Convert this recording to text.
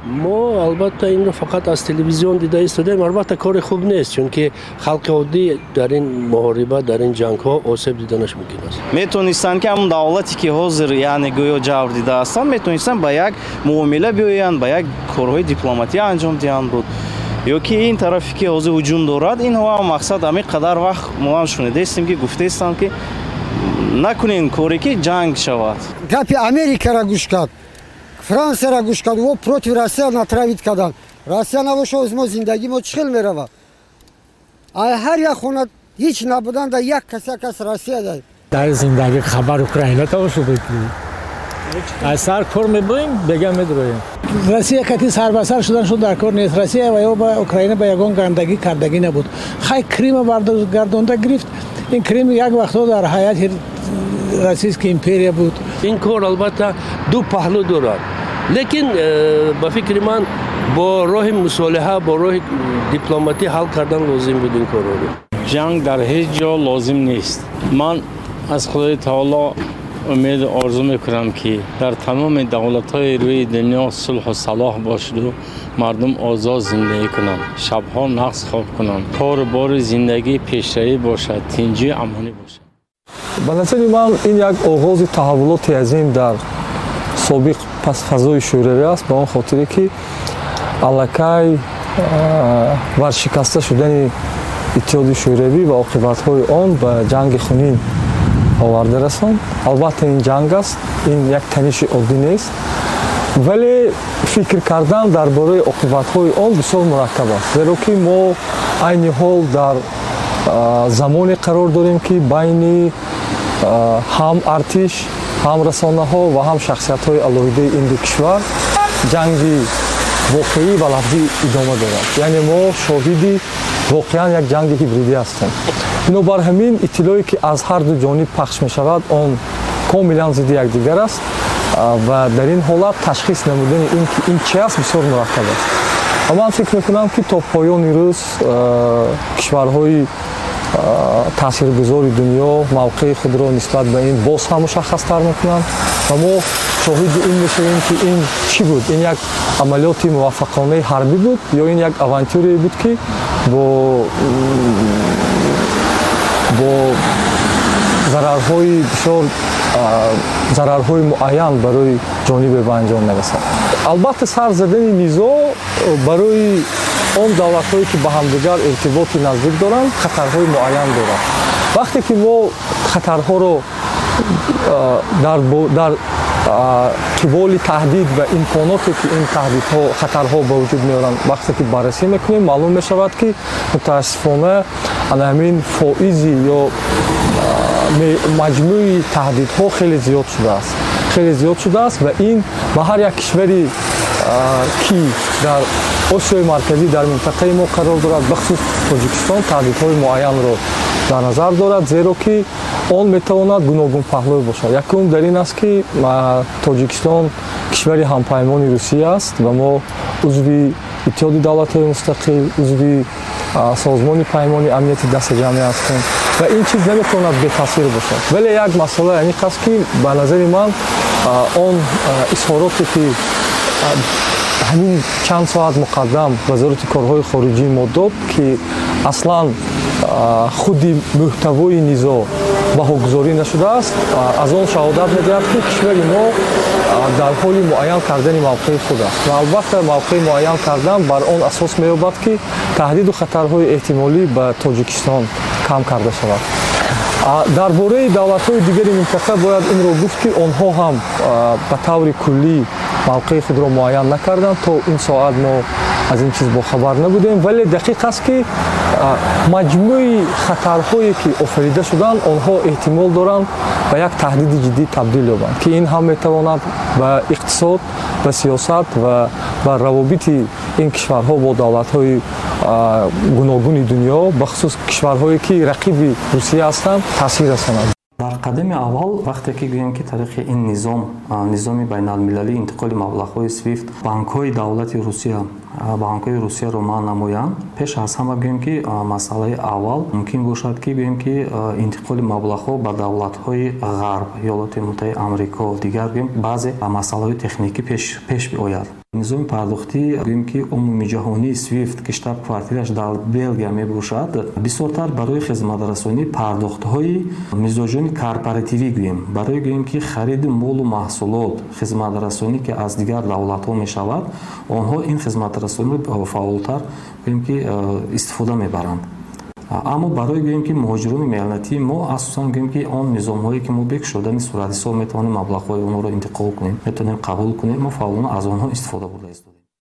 ما البته این رو فقط از تلویزیون دیده ایستادیم. البته کار خوب نیست، چون که خلق عادی در این محاربه در این جنگ ها آسیب دیدنش ممکن است. میتونستن که همون دولتی که حاضر یعنی گویا جور دیده هستن میتونستن با یک معامله بیاین، با یک کارهای دیپلماتی انجام دهن بود. یا که این طرفی که حاضر هجوم دارد این هم مقصد همین قدر وقت ما هم شنیده استیم که گفته استن که نکنین کاری که جنگ شود. گپ امریکا را گوش کرد، فرانسه را گوش کرد و پروتی روسیه ناتراوید کردن. روسیه نباشه از ما زندگی ما چخیل میرود. هر یک خونه هیچ نبودن در یک کس روسیه دارد. در زندگی خبر اوکراینا تا شو بگی. از سر کار میبریم بگم میدرویم. روسیه کتی سر به سر شدن شد در کار نیست. روسیه و یا با اوکراین به یگان گندگی کردگی نبود. خیلی کریم گردونده گرفت. این کریم یک وقتا در حیات روسیه امپریا بود. این کار البته دو پهلو دارد، لیکن با فکر من با راه مصالحه با راه دیپلماتی حل کردن لازم بود این کار رو. جنگ در هیچ جا لازم نیست. من از خدای تعالی امید آرزو میکنم که در تمام دولت‌های روی دنیا صلح و صلاح باشد و مردم آزاد زندگی کنند، شبها نقص خواب کنند، کار بار زندگی پیشروی باشد، تنجی امانی باشد. به نظر من این یک آغاز تحولات عظیم در سابق پس فضای شوروی است، به آن خاطری که الکی ورشکسته شدن اتحاد شوروی و عاقبت‌های آن به جنگ خونین آورده رساند. البته این جنگ است، این یک تنش عادی نیست، ولی فکر کردن درباره عاقبت‌های آن بسیار مرکب است، زیرا که ما عین حال در زمانی قرار داریم که بین هم ارتش، هم رسانه‌ها و هم شخصیت‌های الهیده این دو کشور جنگی واقعی و لفظی ادامه دارد. یعنی ما شاهد واقعا یک جنگ هیبریدی هستیم. بنابر همین اطلاعی که از هر دو جانب پخش می شود آن کاملا ضد یکدیگر است و در این حالت تشخیص نمودن این چه است بسیار مرکب است. اما من فکر میکنم که تا پایان روز کشورهای تاثیرگذار دنیا موقع خود را نسبت به این باز هم مشخص تر میکنند و ما شاهد این میشویم که این چی بود؟ این یک عملیات موفقانه حربی بود یا این یک آونتوری بود که با ضررهای بسیار ضررهای معین برای جانب به انجام نرسد. البته سر زدن نیزا برای آن دولت‌هایی که به همدیگر ارتباط نزدیک دارند خطرهای معین دارند. وقتی که ما خطرها رو در قبال تهدید و امکاناتی که این تهدیدها خطرها به وجود میارند وقتی که بررسی میکنیم معلوم میشود که متاسفانه همین فائزی یا مجموعی تهدیدها خیلی زیاد شده است و این به هر یک کشوری که در آسیای مرکزی در منطقه ما قرار دارد بخصوص تاجیکستان تهدیدهای معین را در نظر دارد، زیرا که آن میتواند گوناگون پهلو باشد. یکم در این است که تاجیکستان کشوری همپیمان روسیه است و ما عضو اتحاد دولت‌های مستقل، عضو سازمان پیمان امنیت دست جمعی هستیم و این چیز نمیتواند بی تاثیر باشد. ولی یک مسئله این است که به نظر من آن اظهاراتی که همین چند ساعت مقدم وزارت کارهای خارجی ما داد که اصلا خود محتوای نزاع بهاگذاری نشده است، از آن شهادت می‌دهد که کشور ما در حال معین کردن موقع خود است و البته موقع معین کردن بر آن اساس می‌یابد که تهدید و خطرهای احتمالی به تاجیکستان کم کرده شود. درباره دولت‌های دیگر منطقه باید این را گفت که آنها هم به طور کلی موقع خود را معین نکردند. تا این ساعت ما از این چیز با خبر نبودیم، ولی دقیق است که مجموعی خطرهایی که آفریده شدند آنها احتمال دارند به یک تهدید جدی تبدیل یابند که این هم میتواند به اقتصاد، به سیاست و به روابط این کشورها با دولت‌های گوناگون دنیا بخصوص کشورهایی که رقیب روسیه هستند تاثیر رساند. در قدم اول وقتی که گوییم که طریق این نظام بین المللی انتقال مبلغ‌های سویفت بانک‌های دولت روسیه بانک‌های روسیه رو مانع نمایند، پیش از همه گوییم که مسئله اول ممکن باشد که گوییم که انتقال مبلغ‌ها به دولت‌های غرب، ایالات متحده آمریکا و دیگر گوییم بعضی مسائل تکنیکی پیش بیاید. низоми пардохтӣ гӯем ки умумиҷаҳонии свифт ки штаб-квартираш дар Белгия мебошад, бисёртар барои хизматрасонӣ пардохтҳои мизоҷони корпоративӣ гӯем, барои гӯем ки хариди молу маҳсулот, хизматрасонӣ ки аз дигар давлатҳо мешавад, онҳо ин хизматрасониро фаъолтар гӯем ки истифода мебаранд. аммо барои гӯем ки муҳоҷирони меҳнатӣ мо асосан гӯем ки он низомҳое ки мо бе кушодани сурати сол метавонем маблағҳои онҳоро интиқол кунем, метавонем қабул кунем, мо фаъолона аз онҳо истифода бурда истодем.